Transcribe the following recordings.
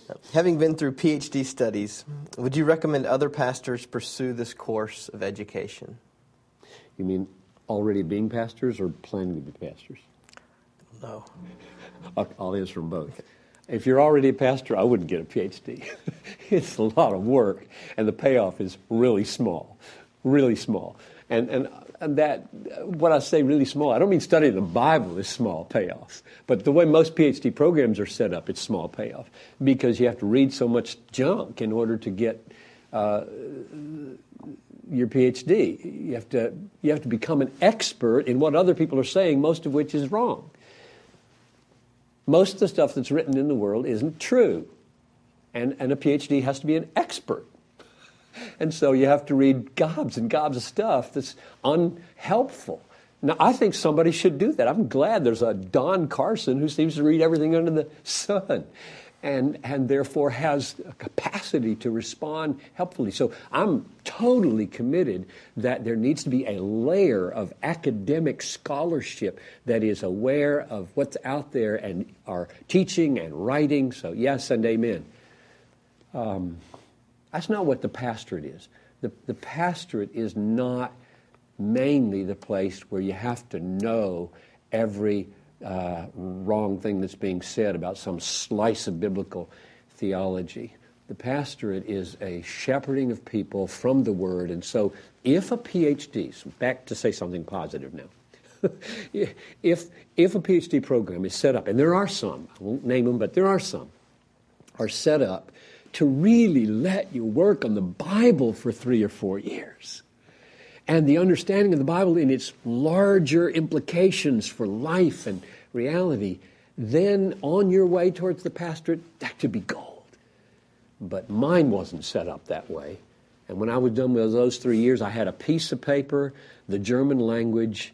Having been through PhD studies, would you recommend other pastors pursue this course of education? You mean already being pastors or planning to be pastors? No. I'll answer them both. Okay. If you're already a pastor, I wouldn't get a PhD. It's a lot of work, and the payoff is really small, really small. And that, when I say really small, I don't mean studying the Bible is small payoff. But the way most PhD programs are set up, it's small payoff. Because you have to read so much junk in order to get your PhD. You have to become an expert in what other people are saying, most of which is wrong. Most of the stuff that's written in the world isn't true. And a PhD has to be an expert. And so you have to read gobs and gobs of stuff that's unhelpful. Now, I think somebody should do that. I'm glad there's a Don Carson who seems to read everything under the sun and therefore has a capacity to respond helpfully. So I'm totally committed that there needs to be a layer of academic scholarship that is aware of what's out there and are teaching and writing. So yes and amen. That's not what the pastorate is. The pastorate is not mainly the place where you have to know every wrong thing that's being said about some slice of biblical theology. The pastorate is a shepherding of people from the Word. And so if a PhD, so back to say something positive now, if a PhD program is set up, and there are some, I won't name them, but there are some, are set up to really let you work on the Bible for 3 or 4 years. And the understanding of the Bible in its larger implications for life and reality, then on your way towards the pastorate, that could be gold. But mine wasn't set up that way. And when I was done with those 3 years, I had a piece of paper, the German language,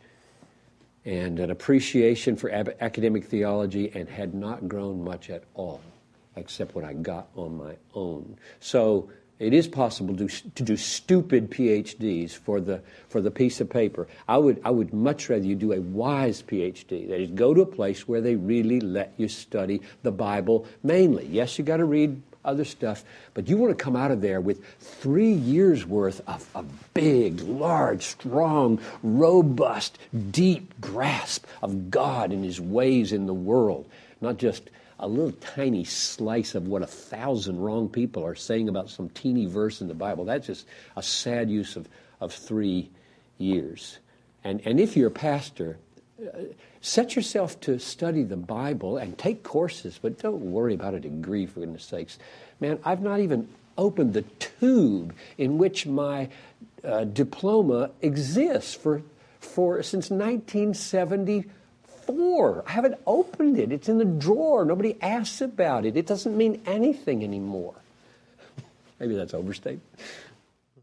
and an appreciation for academic theology, and had not grown much at all, except what I got on my own. So it is possible to do stupid PhDs for the piece of paper. I would much rather you do a wise PhD. That is, go to a place where they really let you study the Bible mainly. Yes, you got to read other stuff, but you want to come out of there with 3 years worth of a big, large, strong, robust, deep grasp of God and His ways in the world, not just a little tiny slice of what 1,000 wrong people are saying about some teeny verse in the Bible. That's just a sad use of 3 years. And if you're a pastor, set yourself to study the Bible and take courses, but don't worry about a degree, for goodness sakes. Man, I've not even opened the tube in which my diploma exists since 1974. I haven't opened it. It's in the drawer. Nobody asks about it. It doesn't mean anything anymore. Maybe that's overstated.